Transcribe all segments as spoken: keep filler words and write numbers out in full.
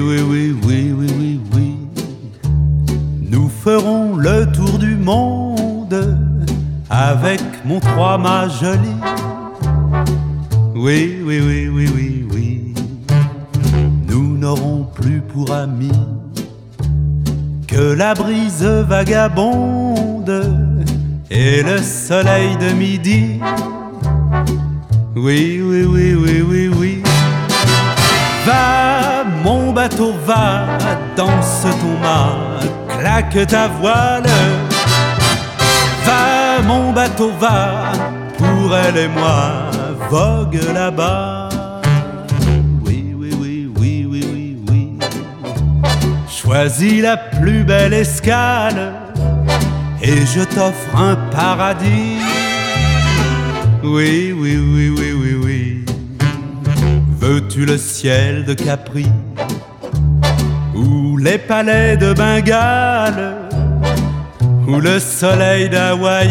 oui, oui, oui, oui, oui, oui. Nous ferons le tour du monde avec mon trois-mâts joli. Oui, oui, oui, oui, oui, oui. Nous n'aurons plus pour amis que la brise vagabonde et le soleil de midi. Oui, oui, oui, oui, oui, oui. Va, mon bateau, va, danse ton mât, claque ta voile. Va, mon bateau, va, pour elle et moi, vogue là-bas. Oui, oui, oui, oui, oui, oui, oui. Choisis la plus belle escale et je t'offre un paradis. Oui, oui, oui, oui, oui, oui. Veux-tu le ciel de Capri ou les palais de Bengale ou le soleil d'Hawaï?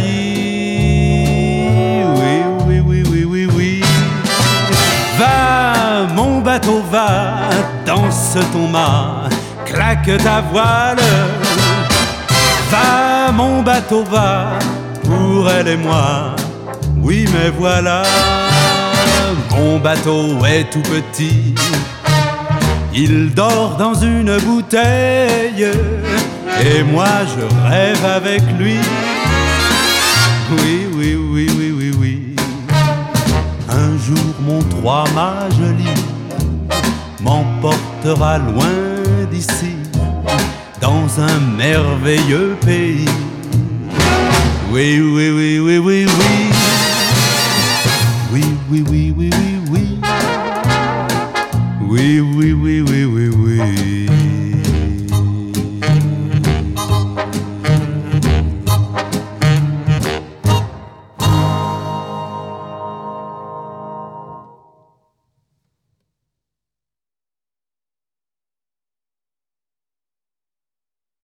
Oui, oui, oui, oui, oui, oui. Va, mon bateau, va, danse ton mât, claque ta voile. Va, mon bateau, va, pour elle et moi. Oui, mais voilà, mon bateau est tout petit. Il dort dans une bouteille et moi je rêve avec lui. Oui, oui, oui, oui, oui, oui. Un jour mon trois-mâts joli m'emportera loin d'ici, dans un merveilleux pays. Oui, oui, oui, oui, oui, oui. Oui, oui, oui,